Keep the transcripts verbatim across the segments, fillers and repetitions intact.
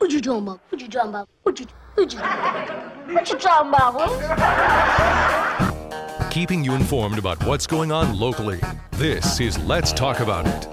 What you talking about? What you talking about? What you what you what you talking about, huh? Keeping you informed about what's going on locally. This is Let's Talk About It.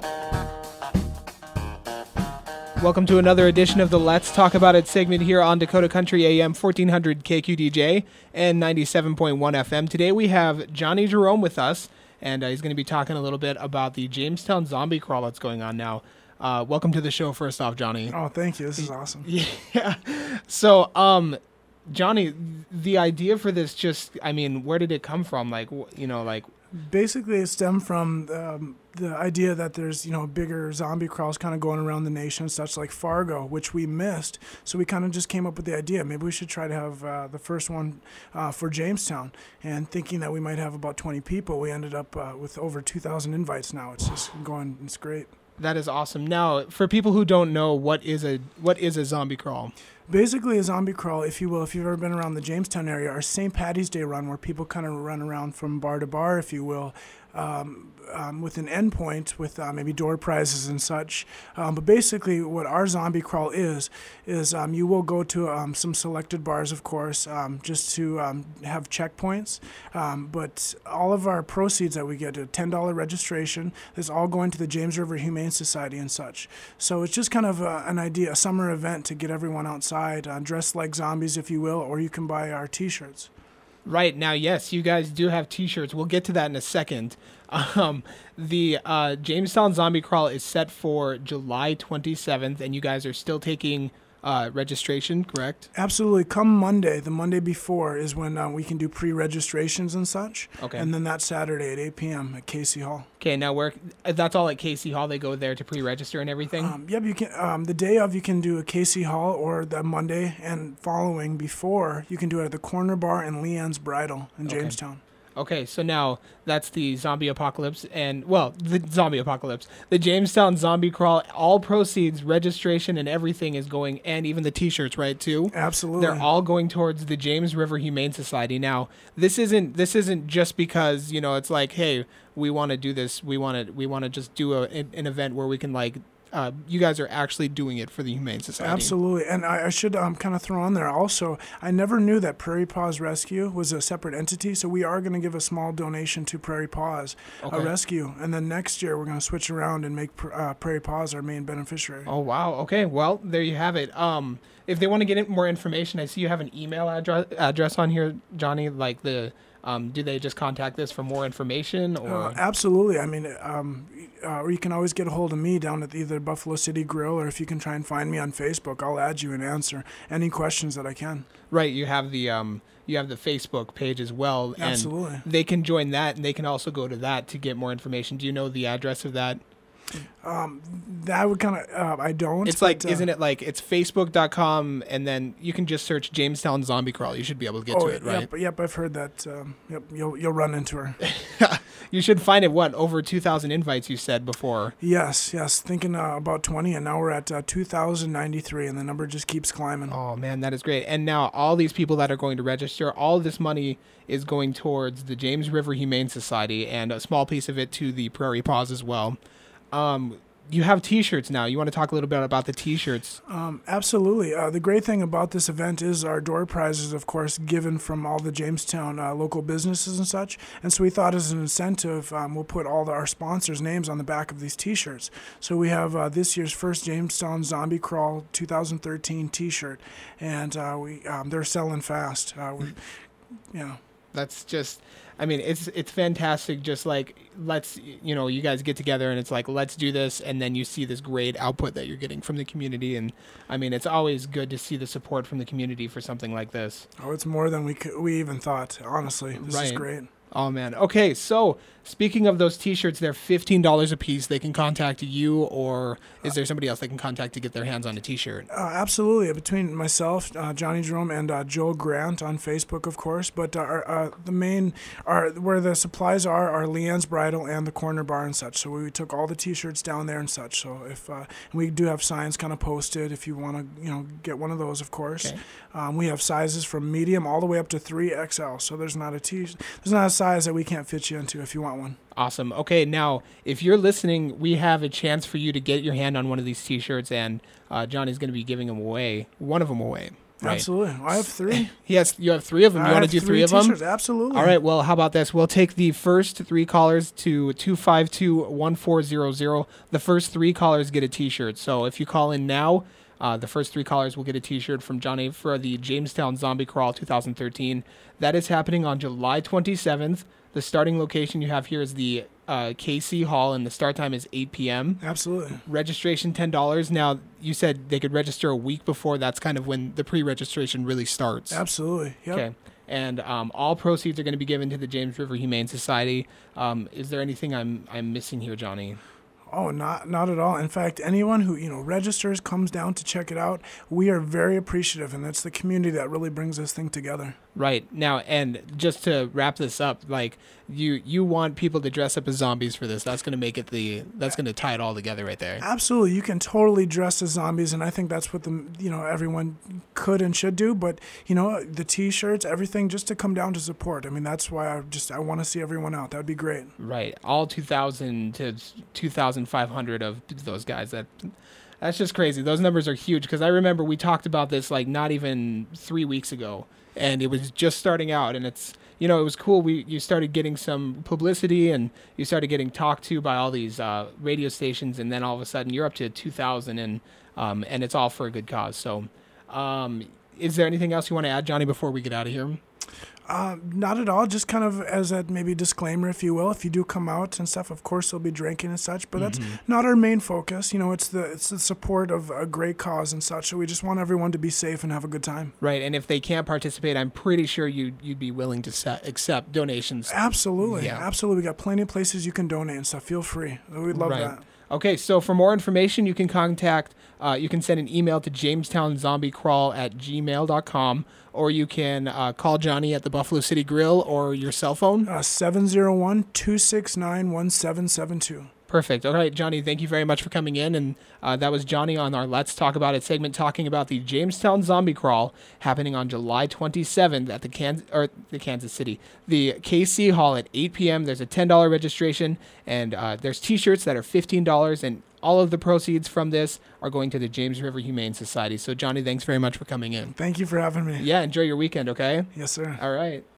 Welcome to another edition of the Let's Talk About It segment here on Dakota Country A M fourteen hundred K Q D J and ninety-seven point one F M. Today we have Johnny Jerome with us, and uh, he's going to be talking a little bit about the Jamestown zombie crawl that's going on now. Uh, welcome to the show, first off, Johnny. Oh, thank you. This is awesome. Yeah. So, um, Johnny, the idea for this just, I mean, where did it come from? Like, you know, like... Basically, it stemmed from um, the idea that there's, you know, bigger zombie crawls kind of going around the nation, such like Fargo, which we missed. So we kind of just came up with the idea. Maybe we should try to have uh, the first one uh, for Jamestown. And thinking that we might have about twenty people, we ended up uh, with over two thousand invites now. It's just going, it's great. That is awesome. Now, for people who don't know, what is a what is a zombie crawl? Basically, a zombie crawl, if you will, if you've ever been around the Jamestown area, our Saint Patty's Day run, where people kind of run around from bar to bar, if you will, um, um, with an endpoint, with uh, maybe door prizes and such. Um, but basically, what our zombie crawl is, is um, you will go to um, some selected bars, of course, um, just to um, have checkpoints. Um, but all of our proceeds that we get, a ten dollars registration, is all going to the James River Humane Society and such. So it's just kind of a, an idea, a summer event to get everyone outside, uh, dressed like zombies, if you will, or you can buy our T-shirts. Right. Now, yes, you guys do have T-shirts. We'll get to that in a second. Um, the uh, Jamestown Zombie Crawl is set for July twenty-seventh, and you guys are still taking uh, registration, correct? Absolutely. Come Monday, the Monday before, is when uh, we can do pre-registrations and such. Okay. And then that Saturday at eight p.m. at Casey Hall. Okay, now where that's all at Casey Hall. They go there to pre-register and everything? Um, yep, you can. Um, the day of, you can do a Casey Hall, or the Monday and following before, you can do it at the Corner Bar and Leanne's Bridal in Okay. Jamestown. Okay, so now that's the zombie apocalypse and, well, the zombie apocalypse. The Jamestown Zombie Crawl, all proceeds, registration, and everything is going, and even the T-shirts, right, too? Absolutely. They're all going towards the James River Humane Society. Now, this isn't this isn't just because, you know, it's like, hey, we want to do this. We want to we want to just do a, an event where we can, like, Uh, you guys are actually doing it for the Humane Society. Absolutely. And I, I should um, kind of throw on there also, I never knew that Prairie Paws Rescue was a separate entity, so we are going to give a small donation to Prairie Paws Okay. a rescue. And then next year, we're going to switch around and make uh, Prairie Paws our main beneficiary. Oh, wow. Okay, well, there you have it. Um, if they want to get more information, I see you have an email address address on here, Johnny, like the... Um, do they just contact this for more information? Or Uh, absolutely. I mean, um, uh, or you can always get a hold of me down at either Buffalo City Grill, or if you can try and find me on Facebook, I'll add you and answer any questions that I can. Right, you have the um, you have the Facebook page as well, and Absolutely. they can join that, and they can also go to that to get more information. Do you know the address of that? Um, that would kind of, uh, I don't. It's like, but, uh, isn't it like, it's facebook dot com, and then you can just search Jamestown Zombie Crawl. You should be able to get oh, to it, right? Yep, yep, I've heard that. Um, yep, you'll you'll run into her. You should find it, what, over two thousand invites you said before. Yes, yes. Thinking uh, about twenty, and now we're at uh, two thousand ninety-three, and the number just keeps climbing. Oh, man, that is great. And now all these people that are going to register, all this money is going towards the James River Humane Society, and a small piece of it to the Prairie Paws as well. Um, you have T-shirts now. You want to talk a little bit about the T-shirts? Um, absolutely. Uh, the great thing about this event is our door prizes, of course, given from all the Jamestown uh, local businesses and such. And so we thought as an incentive, um, we'll put all the, our sponsors' names on the back of these T-shirts. So we have uh, this year's first Jamestown Zombie Crawl two thousand thirteen T-shirt, and uh, we um, they're selling fast. Uh, we, yeah. That's just, I mean, it's it's fantastic. Just like, let's, you know, you guys get together and it's like, let's do this. And then you see this great output that you're getting from the community. And I mean, it's always good to see the support from the community for something like this. Oh, it's more than we could, we even thought, honestly. This Right. is great. Oh, man. Okay, so speaking of those T-shirts, they're fifteen dollars a piece. They can contact you, or is there somebody else they can contact to get their hands on a T-shirt? Uh, absolutely. Between myself, uh, Johnny Jerome, and uh, Joel Grant on Facebook, of course. But uh, our, uh, the main, our, where the supplies are, are Leanne's Bridal and the Corner Bar and such. So we took all the T-shirts down there and such. So if uh, and we do have signs kind of posted if you want to, you know, get one of those, of course. Okay. Um, we have sizes from medium all the way up to three X L. So there's not a T, there's not a size that we can't fit you into if you want one. Awesome. Okay, now, if you're listening, we have a chance for you to get your hand on one of these T-shirts, and uh, Johnny's going to be giving them away, one of them away. Right. Absolutely. I have three. Yes, you have three of them. You I want to have do three, three of them? T-shirts, absolutely. All right, well, how about this? We'll take the first three callers to two five two, one four zero zero. The first three callers get a T-shirt. So if you call in now, uh, the first three callers will get a T-shirt from Johnny for the Jamestown Zombie Crawl twenty thirteen. That is happening on July twenty-seventh. The starting location you have here is the uh, K C Hall, and the start time is eight p.m. Absolutely. Registration ten dollars. Now, you said they could register a week before. That's kind of when the pre-registration really starts. Absolutely. Yep. Okay. And um, all proceeds are going to be given to the James River Humane Society. Um, is there anything I'm I'm missing here, Johnny? Oh, not not at all. In fact, anyone who, you know, registers, comes down to check it out, we are very appreciative, and that's the community that really brings this thing together. Right. Now, and just to wrap this up, like, you you want people to dress up as zombies for this. That's going to make it the, that's going to tie it all together right there. Absolutely. You can totally dress as zombies, and I think that's what the, you know, everyone could and should do. But, you know, the T-shirts, everything, just to come down to support. I mean, that's why I just, I want to see everyone out. That would be great. Right. All two thousand to two thousand five hundred of those guys. That That's just crazy. Those numbers are huge, because I remember we talked about this, like, not even three weeks ago. And it was just starting out, and it's, you know, it was cool. We you started getting some publicity, and you started getting talked to by all these uh, radio stations, and then all of a sudden you're up to two thousand, and um, and it's all for a good cause. So, um, is there anything else you want to add, Johnny, before we get out of here? Uh, not at all. Just kind of as a maybe disclaimer, if you will. If you do come out and stuff, of course, there'll be drinking and such. But Mm-hmm. that's not our main focus. You know, it's the it's the support of a great cause and such. So we just want everyone to be safe and have a good time. Right, and if they can't participate, I'm pretty sure you you'd be willing to set, accept donations. Absolutely, Yeah. absolutely. We got plenty of places you can donate and stuff. Feel free. We'd love Right. that. Okay, so for more information, you can contact, uh, you can send an email to jamestownzombiecrawl at gmail dot com, or you can uh, call Johnny at the Buffalo City Grill or your cell phone. Uh, seven zero one, two six nine, one seven seven two. Perfect. All right, Johnny, thank you very much for coming in. And uh, that was Johnny on our Let's Talk About It segment, talking about the Jamestown Zombie Crawl happening on July twenty-seventh at the Kansas, or the Kansas City, the K C Hall at eight p.m. There's a ten dollars registration, and uh, there's T-shirts that are fifteen dollars, and all of the proceeds from this are going to the James River Humane Society. So, Johnny, thanks very much for coming in. Thank you for having me. Yeah, enjoy your weekend, okay? Yes, sir. All right.